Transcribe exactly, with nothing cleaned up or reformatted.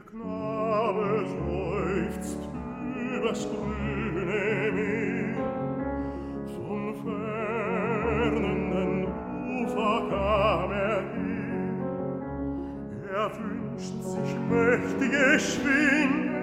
Knabe seufzt übers grüne Meer. Von fernen Ufer kam er her. Er wünscht sich mächtige Schwingen,